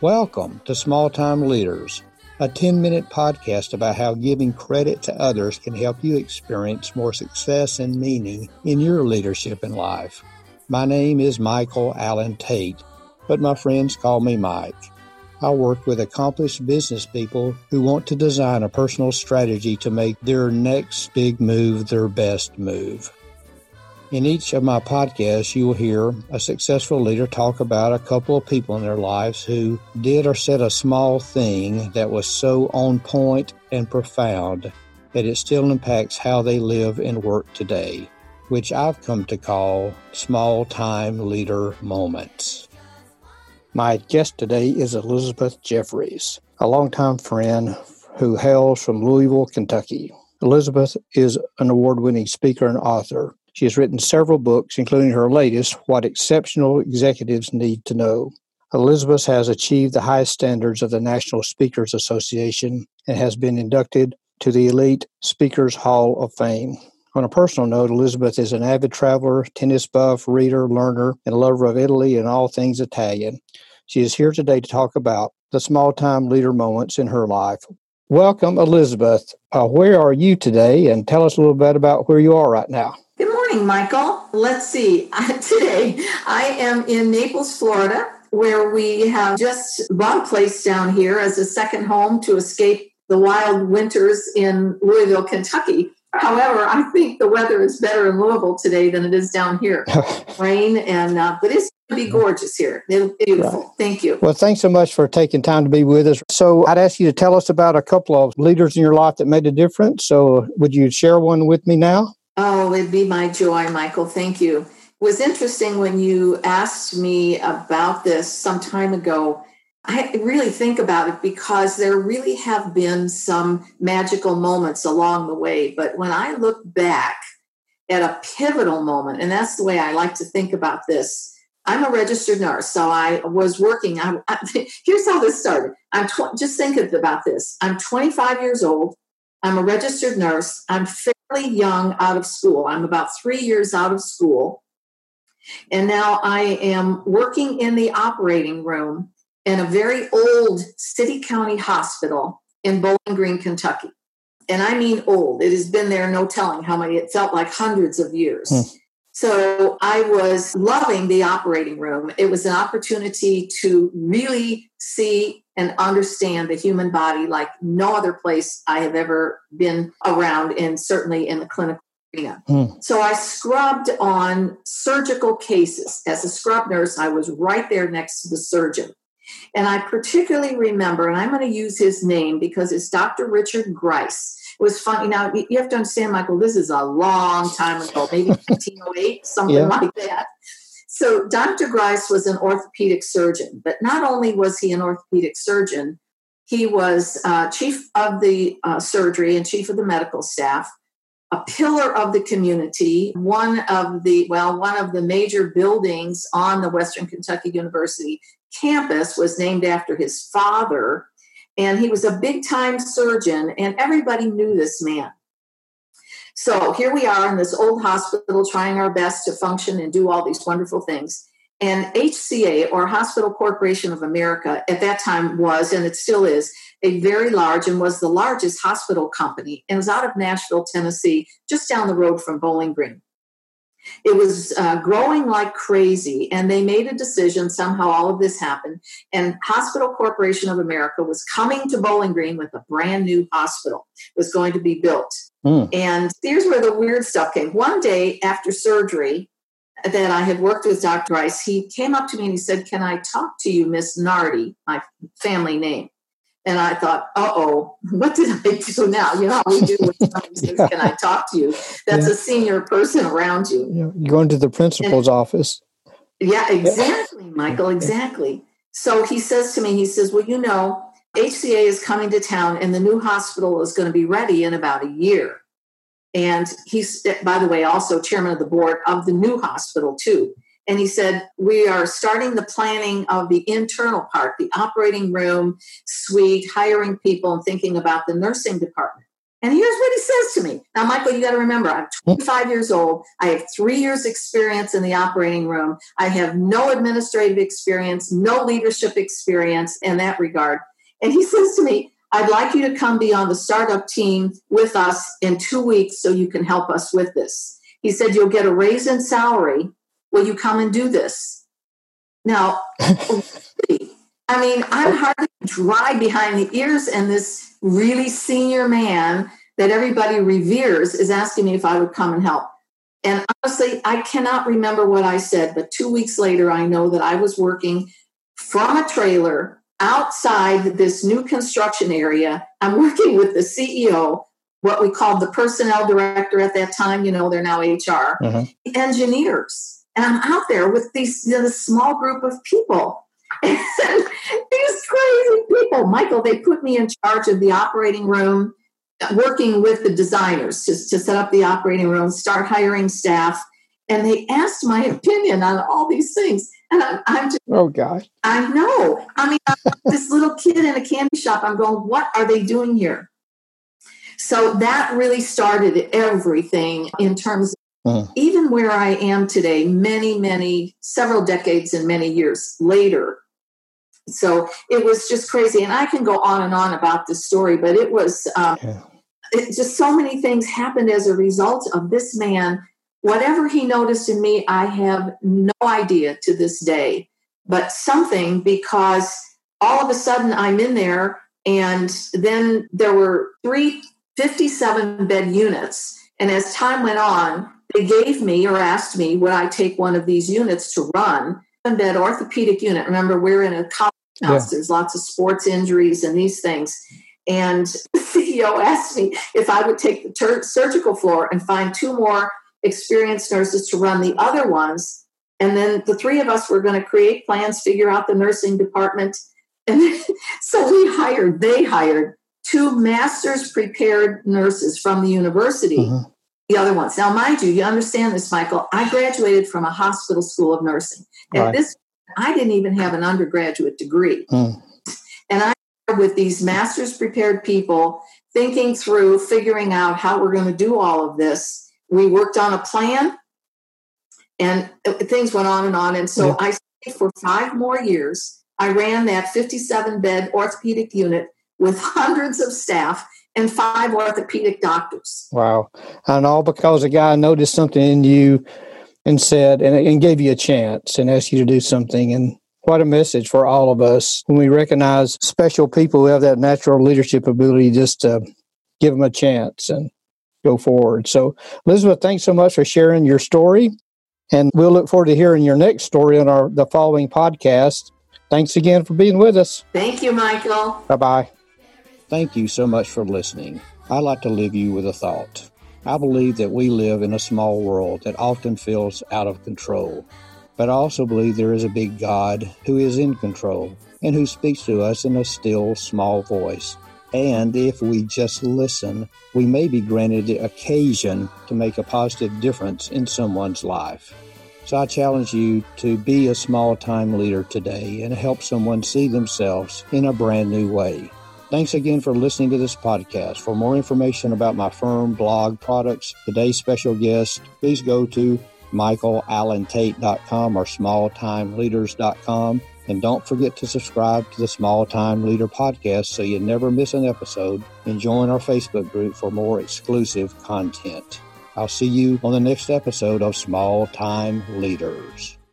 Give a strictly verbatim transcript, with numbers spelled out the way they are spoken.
Welcome to Small Time Leaders, a ten-minute podcast about how giving credit to others can help you experience more success and meaning in your leadership in life. My name is Michael Allen Tate, but my friends call me Mike. I work with accomplished business people who want to design a personal strategy to make their next big move their best move. In each of my podcasts, you will hear a successful leader talk about a couple of people in their lives who did or said a small thing that was so on point and profound that it still impacts how they live and work today, which I've come to call small-time leader moments. My guest today is Elizabeth Jeffries, a longtime friend who hails from Louisville, Kentucky. Elizabeth is an award-winning speaker and author. She has written several books, including her latest, What Exceptional Executives Need to Know. Elizabeth has achieved the highest standards of the National Speakers Association and has been inducted to the Elite Speakers Hall of Fame. On a personal note, Elizabeth is an avid traveler, tennis buff, reader, learner, and lover of Italy and all things Italian. She is here today to talk about the small-time leader moments in her life. Welcome, Elizabeth. Uh, where are you today? And tell us a little bit about where you are right now. Good morning, Michael. Let's see. Today, I am in Naples, Florida, where we have just bought a place down here as a second home to escape the wild winters in Louisville, Kentucky. However, I think the weather is better in Louisville today than it is down here. Rain, and uh, but it's going to be gorgeous here. It'll be beautiful. Right. Thank you. Well, thanks so much for taking time to be with us. So I'd ask you to tell us about a couple of leaders in your life that made a difference. So would you share one with me now? Oh, it'd be my joy, Michael. Thank you. It was interesting when you asked me about this some time ago. I really think about it because there really have been some magical moments along the way. But when I look back at a pivotal moment, and that's the way I like to think about this, I'm a registered nurse. So I was working. I, I, here's how this started. I'm tw- just thinking about this. I'm twenty-five years old. I'm a registered nurse. I'm fairly young out of school. I'm about three years out of school. And now I am working in the operating room in a very old city county hospital in Bowling Green, Kentucky. And I mean old. It has been there, no telling how many. It felt like hundreds of years. Hmm. So I was loving the operating room. It was an opportunity to really see and understand the human body like no other place I have ever been around, and certainly in the clinical arena. Hmm. So I scrubbed on surgical cases. As a scrub nurse, I was right there next to the surgeon. And I particularly remember, and I'm going to use his name because it's Doctor Richard Grice. It was funny. Now, you have to understand, Michael, this is a long time ago, maybe nineteen oh eight, something yeah. like that. So Doctor Grice was an orthopedic surgeon, but not only was he an orthopedic surgeon, he was uh, chief of the uh, surgery and chief of the medical staff, a pillar of the community, one of the, well, one of the major buildings on the Western Kentucky University campus was named after his father, and he was a big-time surgeon, and everybody knew this man. So here we are in this old hospital trying our best to function and do all these wonderful things. And H C A, or Hospital Corporation of America, at that time was, and it still is, a very large and was the largest hospital company. And it was out of Nashville, Tennessee, just down the road from Bowling Green. It was uh, growing like crazy, and they made a decision. Somehow all of this happened, and Hospital Corporation of America was coming to Bowling Green with a brand new hospital. It was going to be built. Mm. And here's where the weird stuff came. One day after surgery that I had worked with Doctor Rice, he came up to me and he said, "Can I talk to you, Miss Nardi?" My family name. And I thought, uh-oh, what did I do now? You know how we do when somebody says, yeah. "Can I talk to you?" That's yeah. a senior person around you. Yeah. You're going to the principal's and, office. Yeah, exactly, Michael, exactly. So he says to me, he says, "Well, you know, H C A is coming to town and the new hospital is going to be ready in about a year." And he's, by the way, also chairman of the board of the new hospital, too. And he said, "We are starting the planning of the internal part, the operating room, suite, hiring people, and thinking about the nursing department." And here's what he says to me. Now, Michael, you got to remember, I'm twenty-five years old. I have three years experience in the operating room. I have no administrative experience, no leadership experience in that regard. And he says to me, I'd like you to come be on the startup team with us in two weeks so you can help us with this. He said, you'll get a raise in salary. Will you come and do this? Now, I mean, I'm hardly dry behind the ears, and this really senior man that everybody reveres is asking me if I would come and help. And honestly, I cannot remember what I said, but two weeks later, I know that I was working from a trailer outside this new construction area. I'm working with the C E O, what we called the personnel director at that time, you know, they're now H R, uh-huh. engineers. And I'm out there with these, you know, this small group of people. And these crazy people, Michael, they put me in charge of the operating room, working with the designers to, to set up the operating room, start hiring staff. And they asked my opinion on all these things. And I'm, I'm just, oh, God. I know. I mean, I'm this little kid in a candy shop, I'm going, what are they doing here? So that really started everything in terms of uh-huh. even where I am today, many, many, several decades and many years later. So it was just crazy. And I can go on and on about this story, but it was um, yeah. it, just so many things happened as a result of this man. Whatever he noticed in me, I have no idea to this day, but something, because all of a sudden I'm in there, and then there were three fifty-seven bed units. And as time went on, they gave me or asked me, would I take one of these units to run? Bed orthopedic unit. Remember, we're in a college house. Yeah. There's lots of sports injuries and these things. And the C E O asked me if I would take the ter- surgical floor and find two more experienced nurses to run the other ones. And then the three of us were going to create plans, figure out the nursing department. And then, so we hired, they hired two master's prepared nurses from the university. Uh-huh. The other ones. Now, mind you, you understand this, Michael, I graduated from a hospital school of nursing. At right. this, I didn't even have an undergraduate degree. Mm. And I with these master's prepared people, thinking through, figuring out how we're going to do all of this. We worked on a plan, and things went on and on. And so yeah. I stayed for five more years. I ran that fifty-seven bed orthopedic unit with hundreds of staff and five orthopedic doctors. Wow. And all because a guy noticed something in you and said, and, and gave you a chance and asked you to do something. And what a message for all of us when we recognize special people who have that natural leadership ability, just to give them a chance and go forward. So, Elizabeth, thanks so much for sharing your story. And we'll look forward to hearing your next story on our the following podcast. Thanks again for being with us. Thank you, Michael. Bye-bye. Thank you so much for listening. I'd like to leave you with a thought. I believe that we live in a small world that often feels out of control. But I also believe there is a big God who is in control and who speaks to us in a still, small voice. And if we just listen, we may be granted the occasion to make a positive difference in someone's life. So I challenge you to be a small-time leader today and help someone see themselves in a brand new way. Thanks again for listening to this podcast. For more information about my firm, blog, products, today's special guest, please go to michael allen tate dot com or small time leaders dot com. And don't forget to subscribe to the Small Time Leader podcast so you never miss an episode. And join our Facebook group for more exclusive content. I'll see you on the next episode of Small Time Leaders.